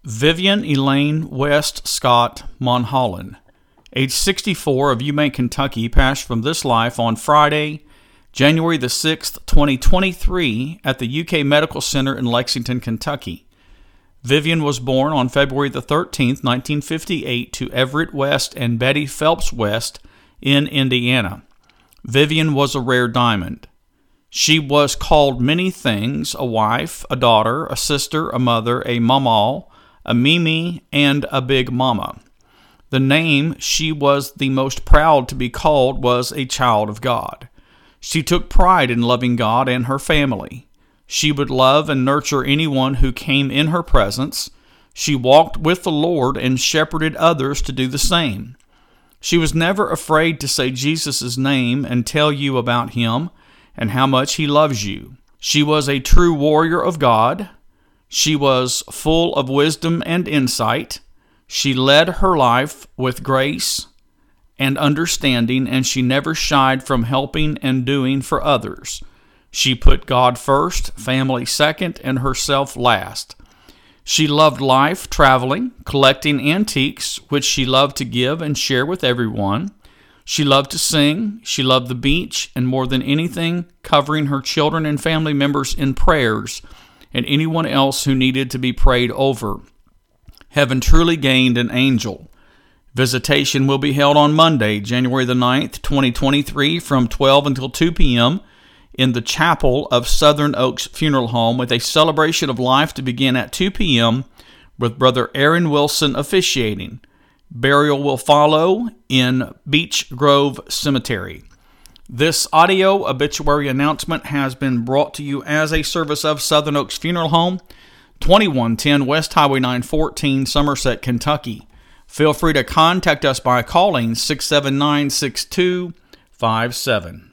Vivian Elaine West Scott Monholland, age 64, of Umain, Kentucky, passed from this life on Friday, January the 6th, 2023, at the UK Medical Center in Lexington, Kentucky. Vivian was born on February the 13th, 1958, to Everett West and Betty Phelps West in Indiana. Vivian was a rare diamond. She was called many things: a wife, a daughter, a sister, a mother, a mama, a Mimi, and a big mama. The name she was the most proud to be called was a child of God. She took pride in loving God and her family. She would love and nurture anyone who came in her presence. She walked with the Lord and shepherded others to do the same. She was never afraid to say Jesus' name and tell you about him and how much he loves you. She was a true warrior of God. She was full of wisdom and insight. She led her life with grace and understanding, and she never shied from helping and doing for others. She put God first, family second, and herself last. She loved life, traveling, collecting antiques, which she loved to give and share with everyone. She loved to sing. She loved the beach, and more than anything, covering her children and family members in prayers and anyone else who needed to be prayed over. Heaven truly gained an angel. Visitation will be held on Monday, January the 9th, 2023, from 12 until 2 p.m. in the chapel of Southern Oaks Funeral Home, with a celebration of life to begin at 2 p.m. with Brother Aaron Wilson officiating. Burial will follow in Beech Grove Cemetery. This audio obituary announcement has been brought to you as a service of Southern Oaks Funeral Home, 2110 West Highway 914, Somerset, Kentucky. Feel free to contact us by calling 679-6257.